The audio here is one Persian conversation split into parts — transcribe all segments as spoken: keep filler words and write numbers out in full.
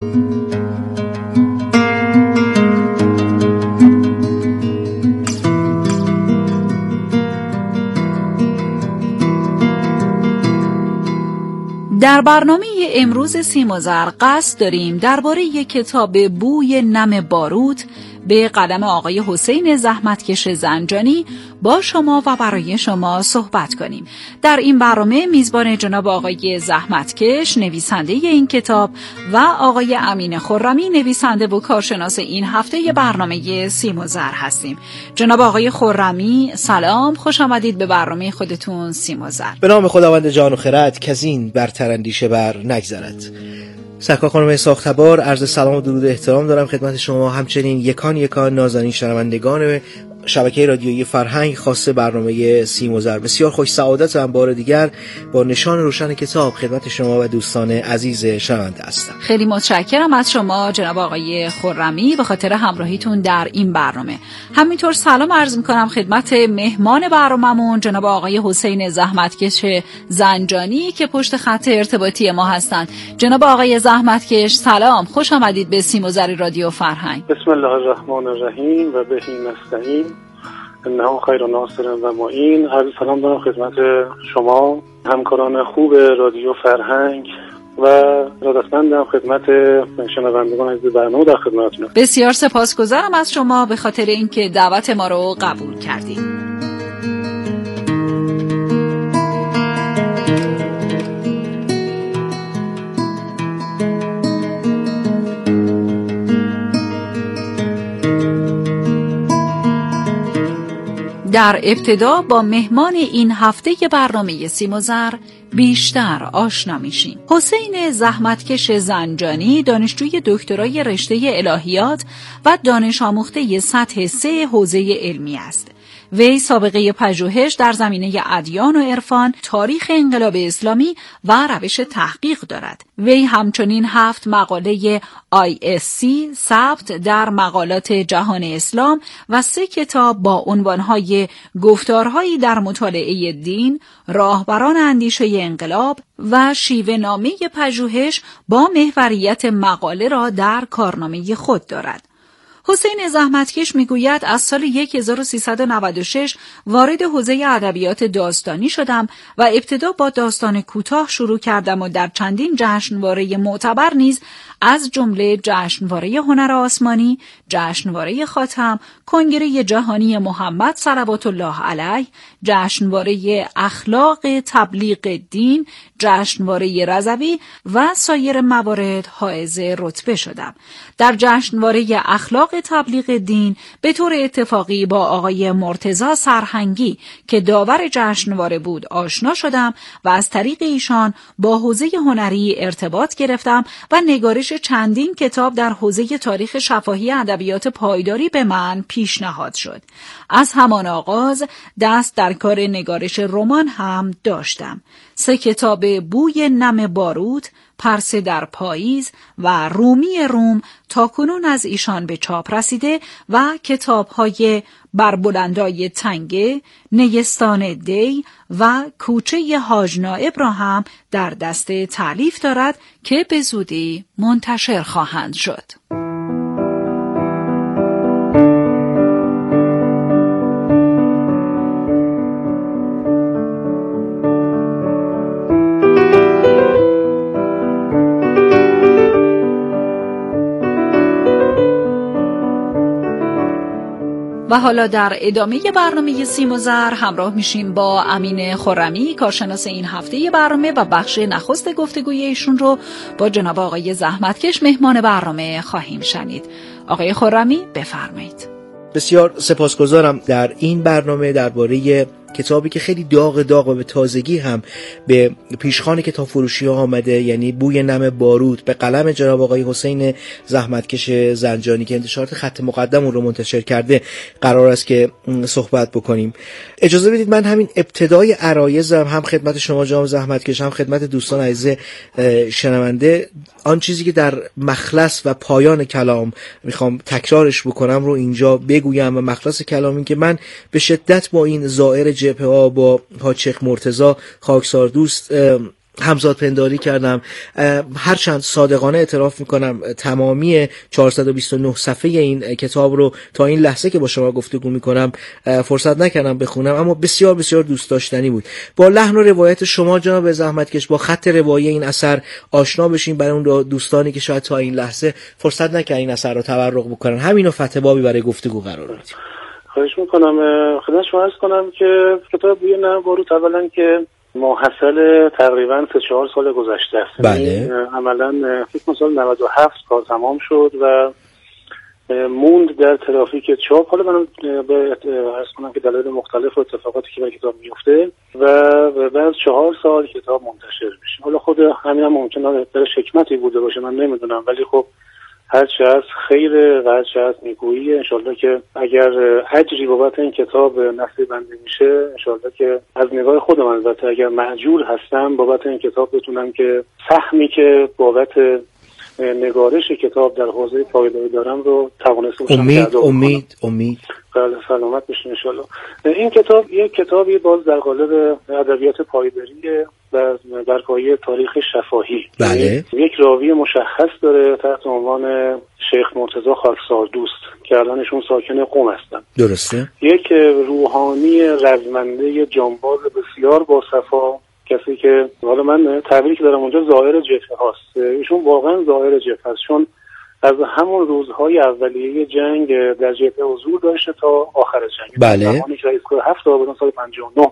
در برنامه امروز سیم و زر قصد داریم درباره کتاب بوی نم باروت به قلم آقای حسین زحمتکش زنجانی با شما و برای شما صحبت کنیم. در این برنامه میزبان جناب آقای زحمتکش نویسنده این کتاب و آقای امین خرمی نویسنده و کارشناس این هفته برنامه سیم و زر هستیم. جناب آقای خرمی سلام، خوش آمدید به برنامه خودتون سیم و زر. به نام خداوند جان و خرد کزین برتر اندیشه بر نگذرد. سرکار خانم ساختبار، عرض سلام و درود و احترام دارم خدمت شما، همچنین یکان یکان نازنین شنوندگان شبکه رادیویی فرهنگ خاص برنامه سیم و زر. بسیار خوش سعادت و بار دیگر با نشان روشن کتاب خدمت شما و دوستان عزیز شنونده هستم. خیلی متشکرم از شما جناب آقای خرمی به خاطر همراهیتون در این برنامه. همینطور سلام عرض می‌کنم خدمت مهمان برنامه‌مون جناب آقای حسین زحمتکش زنجانی که پشت خط ارتباطی ما هستند. جناب آقای زحمتکش سلام، خوش آمدید به سیم و زر رادیو فرهنگ. بسم الله الرحمن الرحیم و بهی نستعین انه خیر ناصر و معین. عرض سلام دارم خدمت شما همکاران خوب رادیو فرهنگ و ارادتمندم خدمت شنوندگان عزیز برنامه در خدمتتونم. بسیار سپاسگزارم از شما به خاطر اینکه دعوت ما رو قبول کردید. در ابتدا با مهمان این هفته برنامه سیم و زر بیشتر آشنا میشیم. حسین زحمتکش زنجانی دانشجوی دکترای رشته الهیات و دانش آموخته سطح سه حوزه علمی است. وی سابقه پژوهش در زمینه ادیان و عرفان، تاریخ انقلاب اسلامی و روش تحقیق دارد. وی همچنین هفت مقاله آی اس سی ثبت در مقالات جهان اسلام و سه کتاب با عنوانهای گفتارهایی در مطالعه دین، راهبران اندیشه انقلاب و شیوه نامه پژوهش با محوریت مقاله را در کارنامه خود دارد. حسین زحمتکش میگوید از سال هزار و سیصد و نود و شش وارد حوزه ادبیات داستانی شدم و ابتدا با داستان کوتاه شروع کردم و در چندین جشنواره معتبر نیز از جمله جشنواره هنر آسمانی، جشنواره خاتم، کنگره جهانی محمد صلوات الله علیه، جشنواره اخلاق تبلیغ دین، جشنواره رضوی و سایر موارد حائز رتبه شدم. در جشنواره اخلاق تبلیغ دین به طور اتفاقی با آقای مرتضی سرهنگی که داور جشنواره بود آشنا شدم و از طریق ایشان با حوزه هنری ارتباط گرفتم و نگارش چندین کتاب در حوزه تاریخ شفاهی ادبیات پایداری به من پیشنهاد شد. از همان آغاز دست در کار نگارش رمان هم داشتم. سه کتاب بوی نم باروت، پرسه در پاییز و رومی روم تاکنون از ایشان به چاپ رسیده و کتاب‌های بر بلندای تنگه، نیستان دی و کوچه حاج نائب را هم در دست تألیف دارد که به زودی منتشر خواهند شد. و حالا در ادامه برنامه سیم و زر همراه میشیم با امین خرمی کارشناس این هفته برنامه و بخش نخست گفتگوی ایشون رو با جناب آقای زحمتکش مهمان برنامه خواهیم شنید. آقای خرمی بفرمایید. بسیار سپاسگزارم. در این برنامه درباره کتابی که خیلی داغ داغ و به تازگی هم به پیشخوان کتاب فروشی ها آمده، یعنی بوی نم باروت به قلم جناب آقای حسین زحمتکش زنجانی که انتشارات خط مقدم اون رو منتشر کرده، قرار است که صحبت بکنیم. اجازه بدید من همین ابتدای عرایضم هم خدمت شما جناب زحمتکش هم خدمت دوستان عزیز شنونده آن چیزی که در مخلص و پایان کلام میخوام تکرارش بکنم رو اینجا بگویم. و مخلص کلام این که من به شدت با این زائر جبهه ها با حاج شیخ مرتضی خاکسار دوست همزاد پنداری کردم. هرچند صادقانه اعتراف میکنم تمامی چهارصد و بیست و نه صفحه این کتاب رو تا این لحظه که با شما گفتگو میکنم فرصت نکردم بخونم، اما بسیار بسیار دوست داشتنی بود. با لحن و روایت شما جناب زحمتکش، با خط روایی این اثر آشنا بشیم برای اون دوستانی که شاید تا این لحظه فرصت نکردن این اثر رو تورق بکنن. همینو فتح بابی برای گفتگو قرار بدیم. خواهش میکنم. خدمت شما عرض کنم که کتاب بوی نم باروت اولا که ماحصل تقریبا سه چهار سال گذشته است. بله. عملا فکر سال نود و هفت کار تمام شد و موند در ترافیک چاپ. حالا من به عرض کنم که دلایل مختلف و اتفاقاتی که بر کتاب میفته و بعد چهار سال کتاب منتشر میشه. حالا خود همین هم ممکنه درش حکمتی بوده باشه، من نمیدونم، ولی خب هرچه از خیر و هرچه از نیکویی، انشالله که اگر اجری بابت این کتاب نصیب بنده میشه، انشالله که از نگاه خودم البته اگر مأجور هستم بابت این کتاب بتونم که سهمی که بابت نگارش کتاب در حوزه پایداری دارم رو توانسته باشم. امید امید امید بله، سلامت بشین انشالله. این کتاب یک کتابی باز در قالب ادبیات پایداریه و بر پایه تاریخ شفاهی. بله. یک راوی مشخص داره تحت عنوان شیخ مرتضی خاکسار دوست که الانشون ساکن قم هستن. درسته. یک روحانی رزمنده جانباز بسیار با صفا، کسی که حالا من تعبیری که دارم اونجا ظاهر جبهه هاست، ایشون واقعا ظاهر جبهه هست، چون از همون روزهای اولیه جنگ در جبهه حضور داشته تا آخر جنگ. بله. زمانی که رئیس کل هفت آبان سال پنجاه و نه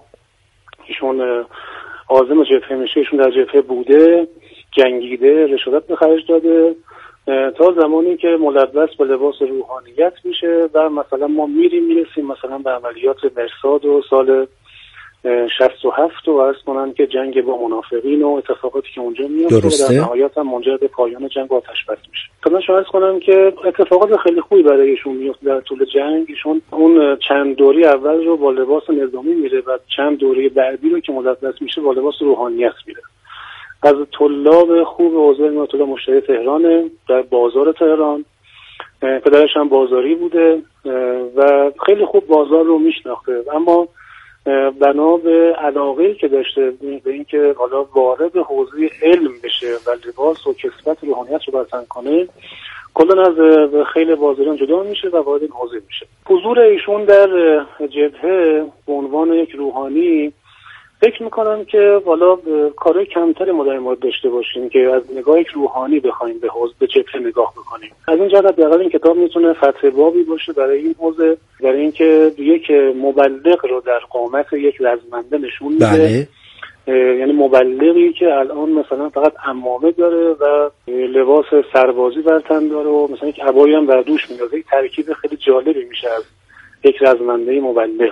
ایشون عازم جبهه میشه، ایشون در جبهه بوده، جنگیده، رشادت به خرج داده تا زمانی که ملبس به لباس روحانیت میشه و مثلا ما میریم میرسیم مثلا به عملیات مرصاد و سال شصت و هفت و عرض کنن که جنگ با منافقین و اتفاقاتی که اونجا میفته و در نهایت هم منجر به پایان جنگ و آتش بس میشه. خدمت شما عرض کنم که اتفاقات خیلی خوبی برای ایشون میفته در طول جنگ. ایشون اون چند دوره اول رو با لباس نظامی میره و چند دوره بعدی رو که ملبس میشه با لباس روحانیت میره. از طلاب خوب حوزه علم اطلاع مشتری تهران در بازار تهران، پدرش هم بازاری بوده و خیلی خوب بازار رو میشناخته، اما بنا به علاقه‌ای که داشته به اینکه حالا وارد حوزه علم بشه و لباس و کسوت روحانیت رو برتن کنه، کلا از خیل بازاریان جدا میشه و وارد این حوزه میشه. حضور ایشون در جبهه به عنوان یک روحانی فکر میکنم که حالا کارهای کمتری ما در مورد داشته باشیم که از نگاه یک روحانی بخوایم به حوزه به جبهه نگاه بکنیم. از این جهت حداقل این کتاب میتونه فتح بابی باشه برای این حوزه، برای اینکه یک مبلغ رو در قامت یک رزمنده نشون میده. بله. یعنی مبلغی که الان مثلا فقط عمامه داره و لباس سربازی بر تن داره و مثلا یک عبایی هم بر دوش میندازه. یک ترکیب خیلی جالبی میشه از یک رزمنده مبلغ.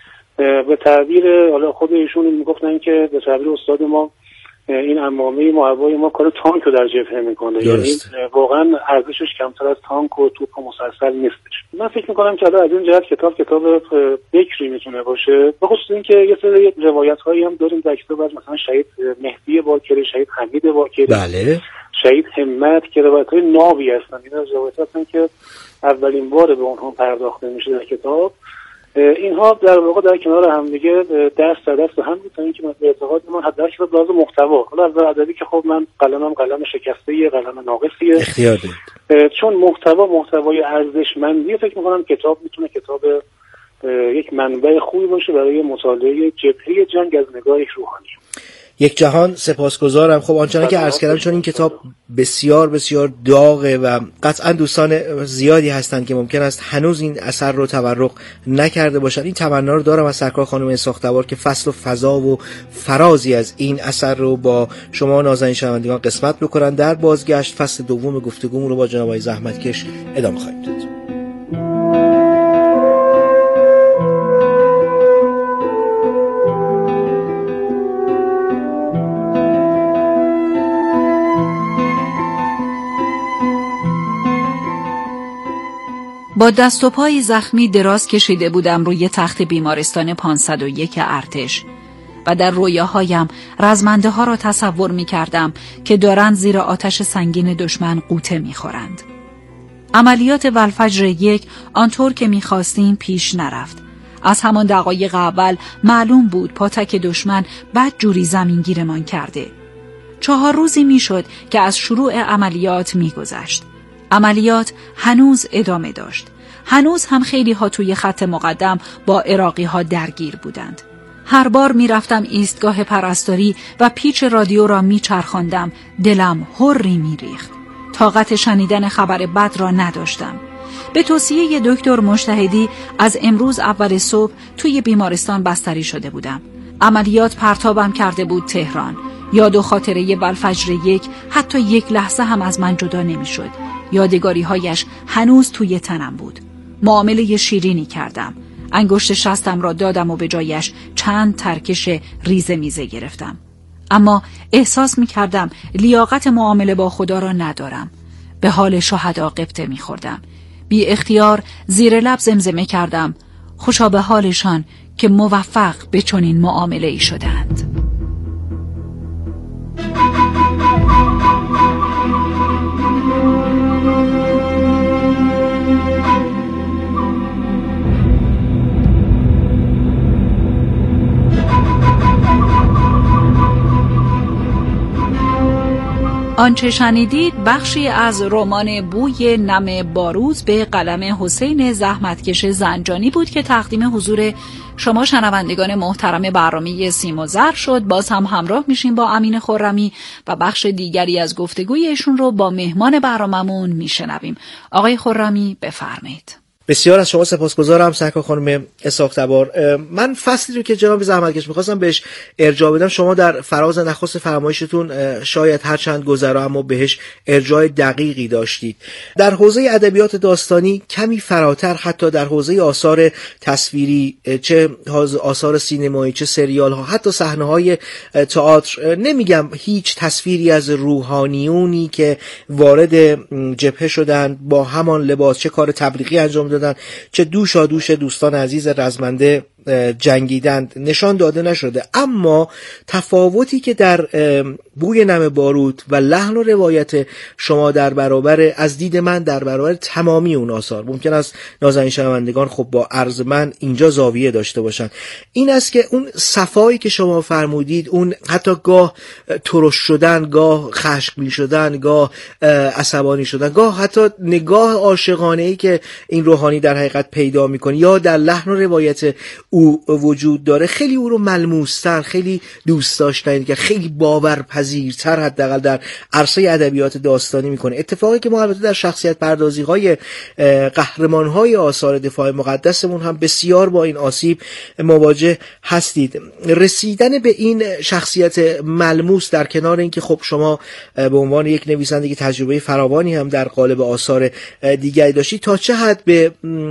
به تعبیر حالا خود ایشون میگفتن که به تعبیر استاد ما این عمامه معبای ما کار تانک رو در جبهه میکنه، یعنی واقعا ارزشش کمتر از تانک و توپ و مسلسل نیستش. من فکر میکنم که از این جهت کتاب کتاب بکری میتونه باشه، به خصوص اینکه یه سری روایت هایی هم داریم در کتاب از مثلا شهید مهدی باکری، شهید حمید باکری، بله، شهید همت که روایت های نابی هستن. این از روایت هستن که اولین بار به اونها پرداخته میشه در کتاب. اینها در واقع در کنار هم دیگه دست در دست هم بودن که به اعتقاد من حداقل کتاب لازم محتوا، حالا از ادبی که خب من قلمم قلم شکسته‌ای، قلم ناقصیه، اختیار دارید، چون محتوا محتوای ارزشمندی فکر می‌کنم کتاب میتونه کتاب یک منبع خوبی باشه برای مطالعه جبهه جنگ از نگاه روحانی. یک جهان سپاسگزارم. خب آنچنان که عرض کردم، چون این کتاب بسیار بسیار داغه و قطعا دوستان زیادی هستند که ممکن است هنوز این اثر رو تورق نکرده باشند. این تمنا رو دارم از سرکار خانم اسحاق‌تبار که فصل و فضا و فرازی از این اثر رو با شما نازنین شنوندگان قسمت بکنن. در بازگشت فصل دوم گفتگومون رو با جناب آقای زحمتکش ادامه خواهیم داد. با دست و پای زخمی دراز کشیده بودم روی تخت بیمارستان پانصد و یک ارتش و در رویاهایم رزمنده ها را تصور می کردم که دارند زیر آتش سنگین دشمن غوطه می خورند. عملیات والفجر یک آنطور که می خواستیم پیش نرفت. از همان دقایق اول معلوم بود پاتک دشمن بد جوری زمینگیرمان کرده. چهار روزی میشد که از شروع عملیات میگذشت. عملیات هنوز ادامه داشت. هنوز هم خیلی ها توی خط مقدم با عراقی ها درگیر بودند. هر بار می رفتم ایستگاه پرستاری و پیچ رادیو را می چرخاندم، دلم هری می ریخت. طاقت شنیدن خبر بد را نداشتم. به توصیه دکتر مجتهدی از امروز اول صبح توی بیمارستان بستری شده بودم. عملیات پرتابم کرده بود تهران. یاد و خاطره والفجر یک حتی یک لحظه هم از من جدا نمی شد. یادگاری هایش هنوز توی تنم بود. معامله شیرینی کردم. انگشت شستم را دادم و به جایش چند ترکش ریزه میزه گرفتم. اما احساس می کردم لیاقت معامله با خدا را ندارم. به حال شهدا غبطه می خوردم. بی اختیار زیر لب زمزمه کردم خوشا به حالشان که موفق به چنین معامله ای شدند. آنچه شنیدید بخشی از رمان بوی نم باروت به قلم حسین زحمتکش زنجانی بود که تقدیم حضور شما شنوندگان محترم برنامه سیم و زر شد. باز هم همراه میشیم با امین خرمی و بخش دیگری از گفتگوی ایشون رو با مهمان برنامه‌مون میشنویم. آقای خرمی بفرمایید. بسیار از شما سپاسگزارم سرکار خانم اسحاق تبار. من فصلی رو که جناب زحمتکش می‌خواستم بهش ارجاع بدم، شما در فراز نخست فرمایشتون شاید هر چند گذرا اما بهش ارجاع دقیقی داشتید. در حوزه ادبیات داستانی کمی فراتر، حتی در حوزه آثار تصویری، چه آثار سینمایی چه سریال ها، حتی صحنه‌های تئاتر، نمیگم هیچ تصویری از روحانیونی که وارد جبهه شدن با همان لباس، چه کار تبلیغی انجام دادن، چه دوشا دوش دوستان عزیز رزمنده جنگیدند، نشان داده نشده. اما تفاوتی که در بوی نم باروت و لحن و روایت شما در برابر، از دید من در برابر تمامی اون آثار، ممکن است نازنین شنوندگان خب با عرض من اینجا زاویه داشته باشن، این است که اون صفایی که شما فرمودید، اون حتی گاه ترش شدن، گاه خشمگین شدن، گاه عصبانی شدن، گاه حتی نگاه عاشقانه‌ای که این روحانی در حقیقت پیدا می‌کنه یا در لحن و روایت او وجود داره، خیلی او رو ملموس‌تر، خیلی دوست داشتنی، که خیلی باورپذیرتر حداقل در عرصه ادبیات داستانی میکنه. اتفاقی که ما البته در شخصیت پردازی‌های قهرمان‌های آثار دفاع مقدسمون هم بسیار با این آسیب مواجه هستید. رسیدن به این شخصیت ملموس در کنار اینکه خب شما به عنوان یک نویسنده که تجربه فراوانی هم در قالب آثار دیگری داشتید، تا چه حد به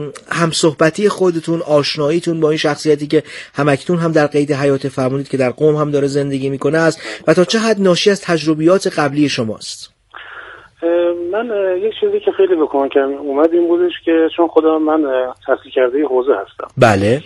همصحبتی خودتون، آشناییتون با این شخصیتی که همکنون هم در قید حیات فرمودید که در قم هم داره زندگی میکنه است و تا چه حد ناشی از تجربیات قبلی شماست؟ من یک چیزی که خیلی به کمکم اومد این بودش که چون خودم من تحصیل کرده حوزه هستم. بله.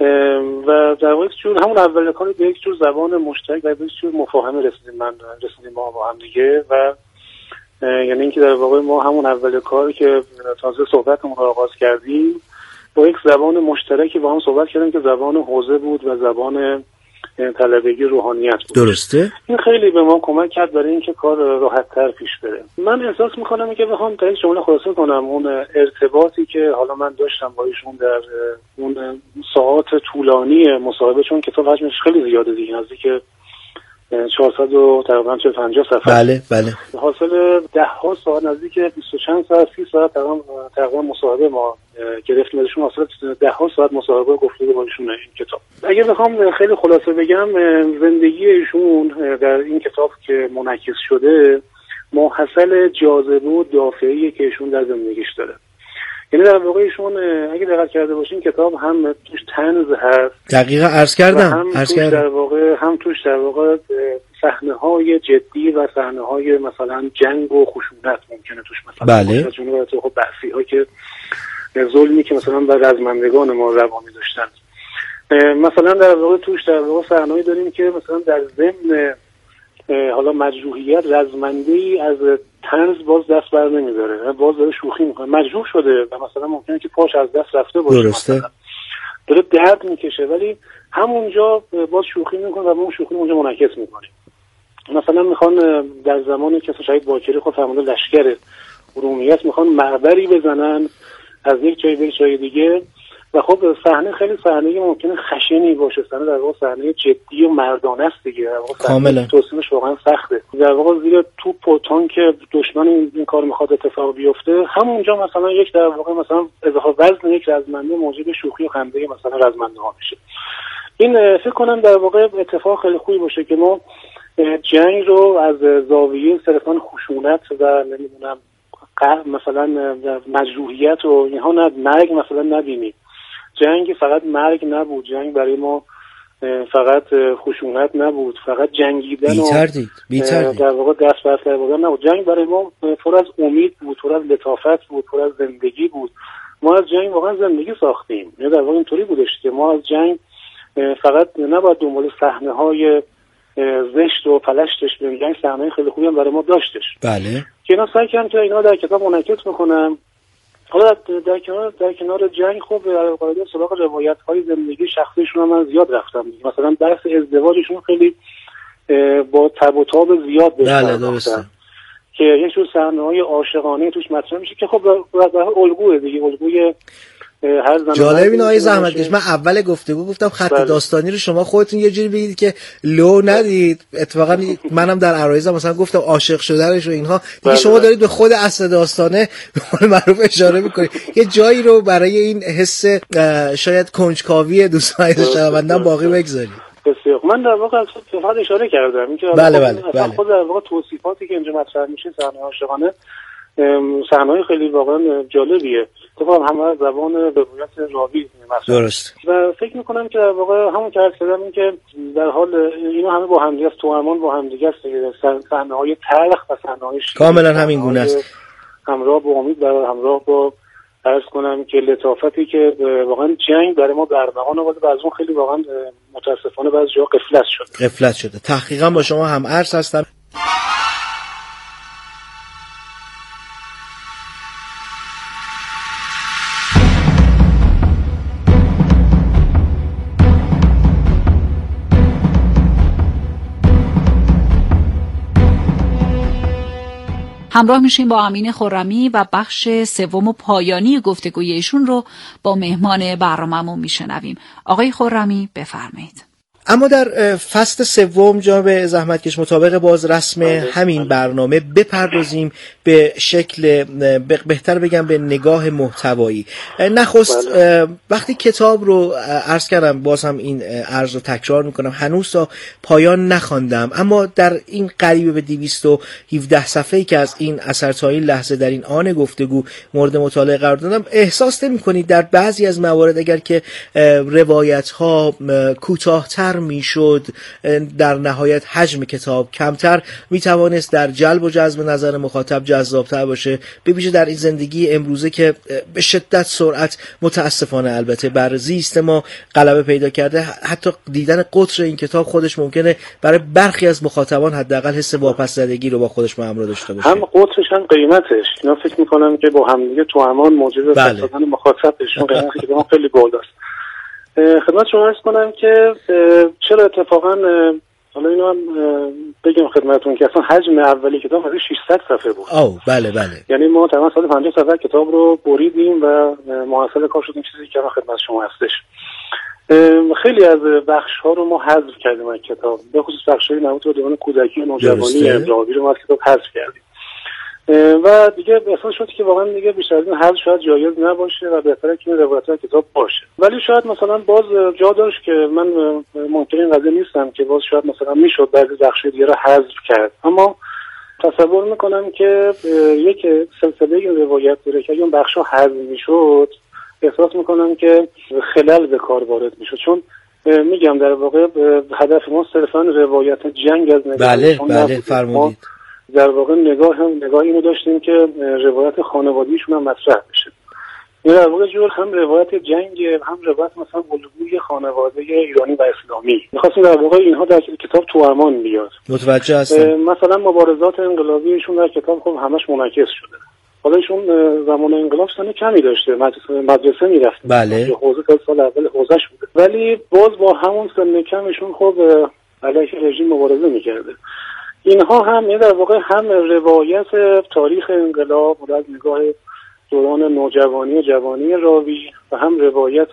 و در واقع چون همون اول کاری به یک جور زبان مشترک و به یک جور مفاهمه رسیدیم من رسیدیم ما با هم دیگه، و یعنی اینکه در واقع ما همون اول کاری که تازه صحبتمون رو آغاز کردیم با یک زبان مشترکی با هم صحبت کردیم که زبان حوزه بود و زبان طلبگی روحانیت بود. درسته. این خیلی به ما کمک کرد برای اینکه کار راحت‌تر پیش بره. من احساس می‌کنم که بخوام در یک جمله خلاصه کنم اون ارتباطی که حالا من داشتم با ایشون در اون ساعات طولانی مصاحبه، چون کتاب حجمش خیلی زیاده دیگه، نزدیک چهارصد و تقریبا پنجاه صفحه. بله بله. حاصل ده ها ساعت، نزدیک بیست و چند ساعت، سی ساعت تقریبا تقریبا مصاحبه ما گرفتیم ازشون. حاصل ده ها ساعت مصاحبه گفتگو با ایشون این کتاب. اگه بخوام خیلی خلاصه بگم، زندگی ایشون در این کتاب که منعکس شده محصل جاذبه و دافعی که ایشون در زندگیش داره. یعنی در واقع ایشون اگه دقت کرده باشین کتاب هم توش طنز هست، دقیقاً عرض کردم عرض کردم در واقع هم توش در واقع صحنه‌های جدی و صحنه‌های مثلا جنگ و خشونت ممکنه توش مثلا. بله. جنوب تو خب بحثی‌ها که ظلمی که مثلا بر رزمندگان ما روانی داشتن، مثلا در واقع توش در واقع صحنه‌ای داریم که مثلا در ضمن حالا مجروحیت رزمنده‌ای از طنز باز دست بر نمی‌داره، باز داره شوخی می‌کنه، مجروح شده و مثلا ممکنه که پاش از دست رفته باشه، درسته، داره درد میکشه، ولی همونجا باز شوخی می‌کنه و اون شوخی اونجا منعکس می‌کنه. مثلا میخوان در زمان که شهید باکری خود فرمانده لشکر ارومیت میخوان معبری بزنن از یک جای به جای دیگه و خب صحنه خیلی صحنه ممکنه خشنی باشه، صحنه در واقع صحنه جدی و مردانه است دیگه، در واقع کاملا توصیفش واقعا سخته. در واقع زیر توپ و تانک دشمن این کار میخواد اتفاق بیفته، همونجا مثلا یک در واقع مثلا اضافه وزن یک رزمنده موجب شوخی و خنده مثلا رزمنده ها میشه. این فکر کنم در واقع اتفاق خیلی خوبی باشه که ما جنگ رو از زاویه صرفاً خشونت و نمیدونم مثلا مجروحیت و اینها نه، مرگ مثلا نبینیم. جنگ فقط مرگ نبود، جنگ برای ما فقط خشونت نبود، فقط جنگیدن بی‌تردید. و بی‌تردید. در واقع دست به دست بردن نبود. جنگ برای ما پر از امید بود، پر از لطافت بود، پر از زندگی بود. ما از جنگ واقعا زندگی ساختیم. یعنی در واقع اینطوری بودش که ما از جنگ فقط نباید دنبال صحنه‌های زشت و پلشتش بریم، جنگ صحنه‌های خیلی خوبی هم برای ما داشتش. بله. که اینا سعی کردم که اینا در کتاب منعکس بکنم. حالا در کنار در کنار جنگ خب در قاعده سراغ روایت‌های زندگی شخصیشون هم من زیاد رفتم. مثلا بحث ازدواجشون خیلی با تب و تاب زیاد بهش پرداختم که یک جور صحنه‌های عاشقانه توش مطرح میشه که خب در الگوی دیگه الگوی هر زمان. جالب این آیه زحمتکش، من اول گفتگو گفتم خط بله. داستانی رو شما خودتون یه جوری بگید که لو ندید. اتفاقا منم در عرایضم مثلا گفتم عاشق شدنش و اینها دیگه بله. شما دارید به خود اصل داستانه به قول معروف اشاره میکنید، یه جایی رو برای این حس شاید کنجکاوی دوستان شنوندگان باقی بگذارید. بسیار. من در واقع فقط اشاره کردم اینکه بله بله بله. خود در واقع توصیفاتی که اینجا مطرح میشه صحنه عاشقانه صحنه‌های خیلی واقعا جالبیه. طبعا هم زبان روایت راوی مثلا درست. و فکر میکنم که در واقع همون که عرض کردم این که در حال اینا همه با هم دیگه است، توامان با هم دیگه است، صحنه‌های تلخ و صحنه‌های کاملا همین گونه است، همراه با امید و همراه با عرض کنم که لطافتی که واقعا جنگ برای ما برمغان آورده و از اون خیلی واقعا متاسفانه بعضی جاها غفلت شده. غفلت شده. تحقیقا با شما هم عرض هستم. همراه میشیم با امین خرمی و بخش سوم و پایانی گفتگوی ایشون رو با مهمان برنامه‌مون میشنویم. آقای خرمی بفرمایید. اما در فصل سوم جناب زحمتکش مطابق باز رسم همین برنامه بپردازیم به شکل بهتر بگم به نگاه محتوایی. نخست وقتی کتاب رو عرض کردم، باز هم این عرض رو تکرار میکنم، هنوز تا پایان نخواندم، اما در این قریب به دویست و هفده صفحه‌ای که از این اثر تا این لحظه در این آن گفتگو مورد مطالعه قرار دادم، احساس نمی‌کنید در بعضی از موارد اگر که روایت‌ها کوتاه‌تر میشد، در نهایت حجم کتاب کمتر میتوانست در جلب و جذب نظر مخاطب جذابتر باشه، به ویژه در این زندگی امروزه که به شدت سرعت متاسفانه البته بر زیست ما غلبه پیدا کرده. حتی دیدن قطر این کتاب خودش ممکنه برای برخی از مخاطبان حداقل حس واپس‌زدگی رو با خودش همراه داشته باشه. هم قطرش هم قیمتش، اینا فکر می‌کنم که با هم دیگه توامان موجب فسادن مخاطب بشون قیمت کتاب خیلی بالاست. خدمت شما عرض کنم که چرا اتفاقا حالا اینو هم بگم خدمتتون که اصلا حجم اولی کتاب حدود ششصد صفحه بود. او بله بله. یعنی ما تقریبا صد و پنجاه صفحه کتاب رو بریدیم و محصل کار شدیم چیزی که خدمت شما هستش. خیلی از بخش ها رو ما حذف کردیم از کتاب، به خصوص بخش‌های مربوط به دوران کودکی و نوجوانی راوی رو ما از کتاب حذف کردیم و دیگه احساس شد که واقعا دیگه بیشتر از این حذف شاید جایز نباشه و بهتره که روایت کتاب باشه. ولی شاید مثلا باز جا داشت که من منکر این قضیه نیستم که باز شاید مثلا میشد بعضی بخش‌های دیگه رو حذف کرد، اما تصور میکنم که یک سلسله روایت داره که اگه اون بخش‌ها حذف میشد احساس میکنم که خلل به کار وارد میشد، چون میگم در واقع هدف ما صرفا روایت جنگ از نگاه بله بله فرمودید. در واقع نگاه هم نگاه اینو داشتیم که روایت خانوادگیشون هم مطرح بشه. یعنی در واقع جور هم روایت جنگ هم روایت مثلا الگوی خانواده ایرانی و اسلامی. می‌خواستیم در واقع اینها در کتاب توامان بیاد. متوجه هستم. مثلا مبارزات انقلابیشون در کتاب خب همش منعکس شده. حالا ایشون زمان انقلاب سن کمی داشته، مدرسه مدرسه میرفت. بله. حوزه تا سال اول حوزه‌اش بوده. ولی باز با همون سن کمشون خب علیه رژیم مبارزه می‌کرده. اینها هم در واقع هم روایت تاریخ انقلاب و از نگاه دوران نوجوانی و جوانی راوی و هم روایت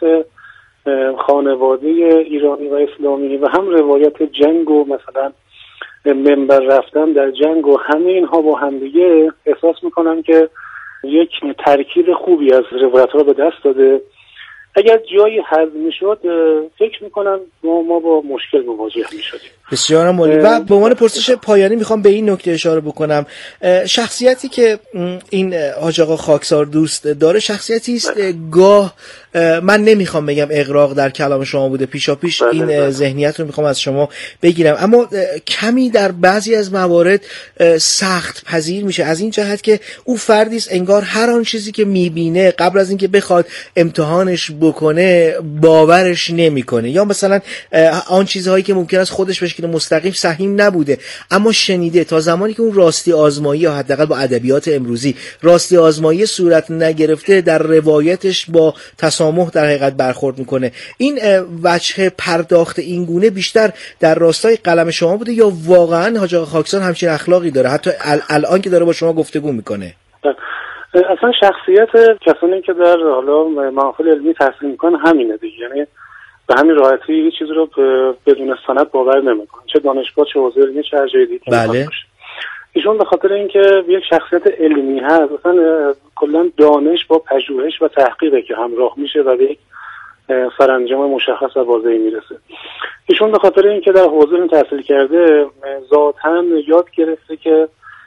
خانواده ایرانی و اسلامی و هم روایت جنگ و مثلا منبر رفتن در جنگ و همه اینها با همدیگه احساس میکنم که یک ترکیب خوبی از روایت ها به دست داده. اگر جایی حذف میشد فکر میکنم ما, ما با مشکل مواجه میشدیم. بسیار عالی. و به عنوان پرسش پایانی میخوام به این نکته اشاره بکنم، شخصیتی که این حاج آقا خاکسار دوست داره شخصیتی است گاه من نمیخوام بگم اغراق در کلام شما بوده، پیشا پیش این ذهنیت رو میخوام از شما بگیرم، اما کمی در بعضی از موارد سخت پذیر میشه از این جهت که او فردی است انگار هر آن چیزی که میبینه قبل از اینکه بخواد امتحانش بکنه باورش نمیکنه، یا مثلا آن چیزهایی که ممکن است خودش بهش مستقیم سهیم نبوده اما شنیده، تا زمانی که اون راستی آزمایی یا حداقل با ادبیات امروزی راستی آزمایی صورت نگرفته در روایتش با تسامح در حقیقت برخورد میکنه. این وجه پرداخت این گونه بیشتر در راستای قلم شما بوده یا واقعا حاج آقا خاکسار همچین اخلاقی داره حتی الان که داره با شما گفتگو میکنه؟ اصلا شخصیت کسانی که در حالا محافل علمی تحصیل میکنن همینه دیگه، یعنی به همین راحتی یه چیزی رو بدون سند باور نمیکنن، چه دانشگاه چه حوزه علمی چه هر جای دیگه. بله. ایشون به خاطر اینکه یک شخصیت علمی هست اصلا کلا دانش با پژوهش و تحقیقی که همراه میشه و به یک سرانجام مشخص و واضحی میرسه. ایشون به خاطر اینکه در حوزه علمی تحصیل کرده ذاتاً یاد گرفته که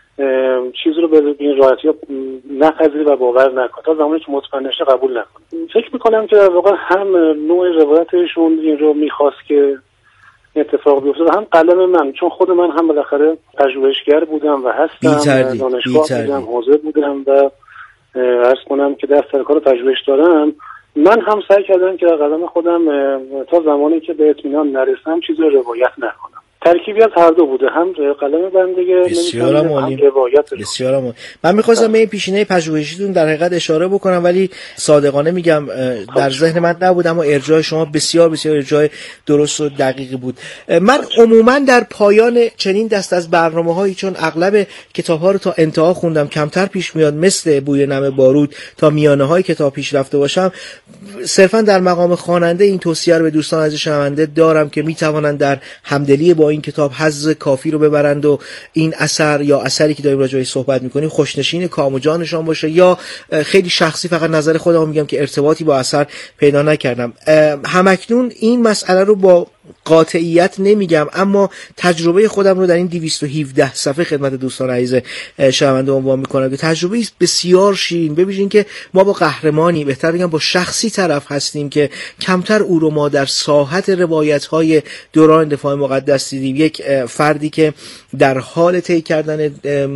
چیز رو به این راحتی نپذیره و باور نکنه، تا زمانی که مطمئن نشه قبول نکنه. فکر میکنم که در واقع هم نوع روایتشون این رو میخواست که اتفاق بیفته و هم قلم من، چون خود من هم بالاخره پژوهشگر بودم و هستم، دانشگاه بودم، حوزه بودم و عرض کنم که دست در کار پژوهش دارم. من هم سعی کردم که در قلم خودم تا زمانی که به اطمینان نرسم چیزی رو روایت نکنم. ترکیبی از هر دو بوده، هم قلم بندگی بسیار عالی، بسیار عالی. من می‌خواستم به این پیشینه پژوهشیتون در حقیقت اشاره بکنم ولی صادقانه میگم در ذهن من نبود، اما ارجاع شما بسیار بسیار ارجاع درست و دقیقی بود. من عموما در پایان چنین دست از برنامه‌هایی چون اغلب کتاب‌ها رو تا انتها خوندم کمتر پیش میاد مثل بوی نم بارود تا میانه‌های کتاب پیش رفته باشم، صرفا در مقام خواننده این توصیه رو به دوستان عزیز شنونده دارم که میتوانند در همدلی با این کتاب حظ کافی رو ببرند و این اثر یا اثری که داریم راجع بهش صحبت میکنیم خوشنشین کام و جانشان باشه، یا خیلی شخصی فقط نظر خودم میگم که ارتباطی با اثر پیدا نکردم. همکنون این مسئله رو با قاطعیت نمیگم اما تجربه خودم رو در این دویست و هفده صفحه خدمت دوستان عزیز شنونده عنوان میکنم که تجربه بسیار شیرین. ببینید که ما با قهرمانی، بهتر بگم با شخصی طرف هستیم که کمتر او رو ما در ساحت روایت‌های دوران دفاع مقدس دیدیم، یک فردی که در حال طی کردن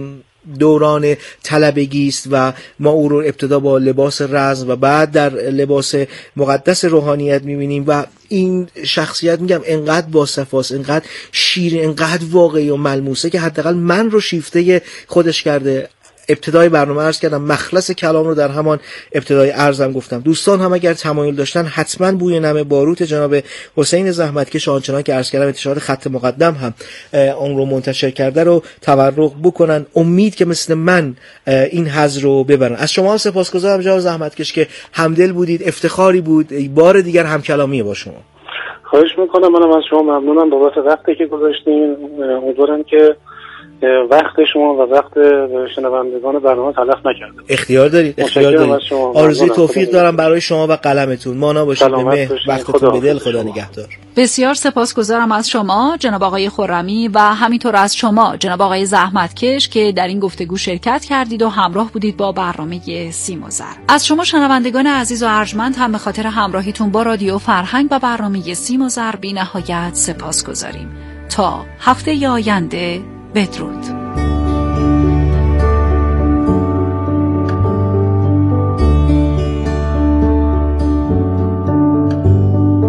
دوران طلبگی است و ما او رو ابتدا با لباس رزم و بعد در لباس مقدس روحانیت می‌بینیم و این شخصیت میگم انقدر باصفاست، انقدر شیرین، انقدر واقعی و ملموسه که حداقل من رو شیفته خودش کرده. ابتدای برنامه عرض کردم، مخلص کلام رو در همان ابتدای عرضم گفتم. دوستان هم اگر تمایل داشتن حتما بوی نم باروت جناب حسین زحمتکش آنچنان که عرض کردم انتشارات خط مقدم هم اون رو منتشر کرده رو تورق بکنن. امید که مثل من این حظ رو ببرن. از شما سپاسگزارم جناب زحمتکش که همدل بودید، افتخاری بود بار دیگر هم کلامی با شما. خواهش میکنم، منم از شما ممنونم بابت وقتی که گذاشتین. امیدوارم که وقت شما و وقت شنوندگان برنامه تلف نکرده. اختیار دارید، اختیار دارید. آرزوی توفیق دارم برای شما و قلمتون. مانا باشید، به مهر، وقتتون به دل، خدا نگهدار. بسیار سپاسگزارم از شما جناب آقای خرمی و همینطور از شما جناب آقای زحمتکش که در این گفتگو شرکت کردید و همراه بودید با برنامه سیم و زر. از شما شنوندگان عزیز و ارجمند هم به خاطر همراهیتون با رادیو فرهنگ و برنامه سیم و زر بی‌نهایت سپاسگزاریم. تا هفته آینده بدرود.